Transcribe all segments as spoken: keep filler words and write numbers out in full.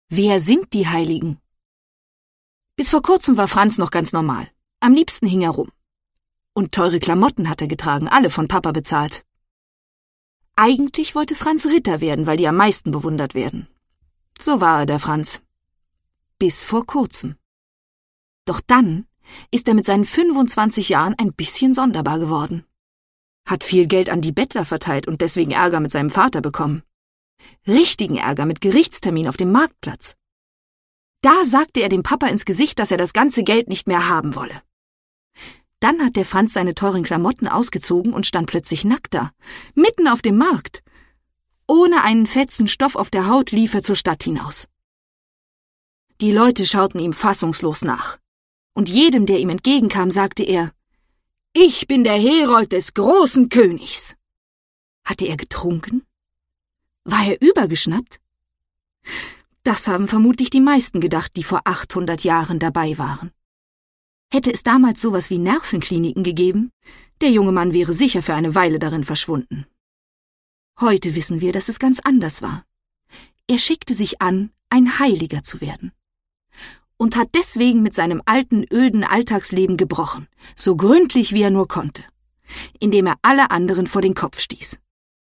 Wer sind die Heiligen? Bis vor kurzem war Franz noch ganz normal. Am liebsten hing er rum. Und teure Klamotten hat er getragen, alle von Papa bezahlt. Eigentlich wollte Franz Ritter werden, weil die am meisten bewundert werden. So war er, der Franz. Bis vor kurzem. Doch dann ist er mit seinen fünfundzwanzig Jahren ein bisschen sonderbar geworden. Hat viel Geld an die Bettler verteilt und deswegen Ärger mit seinem Vater bekommen. Richtigen Ärger mit Gerichtstermin auf dem Marktplatz. Da sagte er dem Papa ins Gesicht, dass er das ganze Geld nicht mehr haben wolle. Dann hat der Franz seine teuren Klamotten ausgezogen und stand plötzlich nackt da, mitten auf dem Markt. Ohne einen Fetzen Stoff auf der Haut lief er zur Stadt hinaus. Die Leute schauten ihm fassungslos nach. Und jedem, der ihm entgegenkam, sagte er: »Ich bin der Herold des großen Königs.« Hatte er getrunken? War er übergeschnappt? Das haben vermutlich die meisten gedacht, die vor achthundert Jahren dabei waren. Hätte es damals sowas wie Nervenkliniken gegeben, der junge Mann wäre sicher für eine Weile darin verschwunden. Heute wissen wir, dass es ganz anders war. Er schickte sich an, ein Heiliger zu werden. Und hat deswegen mit seinem alten, öden Alltagsleben gebrochen, so gründlich wie er nur konnte, indem er alle anderen vor den Kopf stieß.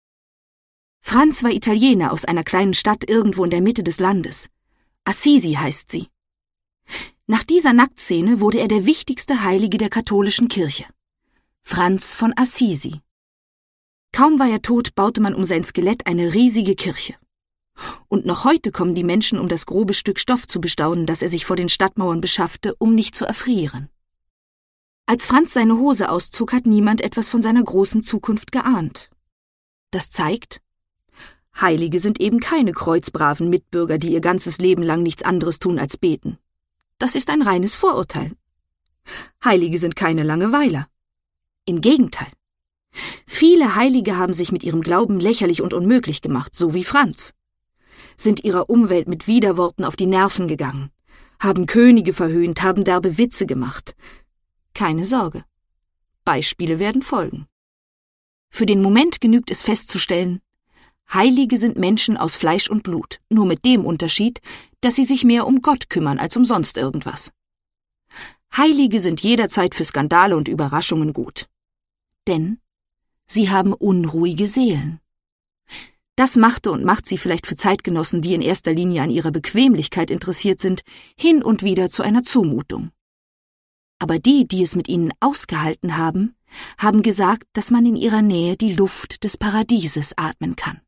Franz war Italiener aus einer kleinen Stadt irgendwo in der Mitte des Landes. Assisi heißt sie. Nach dieser Nacktszene wurde er der wichtigste Heilige der katholischen Kirche. Franz von Assisi. Kaum war er tot, baute man um sein Skelett eine riesige Kirche. Und noch heute kommen die Menschen, um das grobe Stück Stoff zu bestaunen, das er sich vor den Stadtmauern beschaffte, um nicht zu erfrieren. Als Franz seine Hose auszog, hat niemand etwas von seiner großen Zukunft geahnt. Das zeigt, Heilige sind eben keine kreuzbraven Mitbürger, die ihr ganzes Leben lang nichts anderes tun als beten. Das ist ein reines Vorurteil. Heilige sind keine Langeweiler. Im Gegenteil. Viele Heilige haben sich mit ihrem Glauben lächerlich und unmöglich gemacht, so wie Franz. Sind ihrer Umwelt mit Widerworten auf die Nerven gegangen, haben Könige verhöhnt, haben derbe Witze gemacht. Keine Sorge. Beispiele werden folgen. Für den Moment genügt es festzustellen, Heilige sind Menschen aus Fleisch und Blut, nur mit dem Unterschied, dass sie sich mehr um Gott kümmern als um sonst irgendwas. Heilige sind jederzeit für Skandale und Überraschungen gut. Denn sie haben unruhige Seelen. Das machte und macht sie vielleicht für Zeitgenossen, die in erster Linie an ihrer Bequemlichkeit interessiert sind, hin und wieder zu einer Zumutung. Aber die, die es mit ihnen ausgehalten haben, haben gesagt, dass man in ihrer Nähe die Luft des Paradieses atmen kann.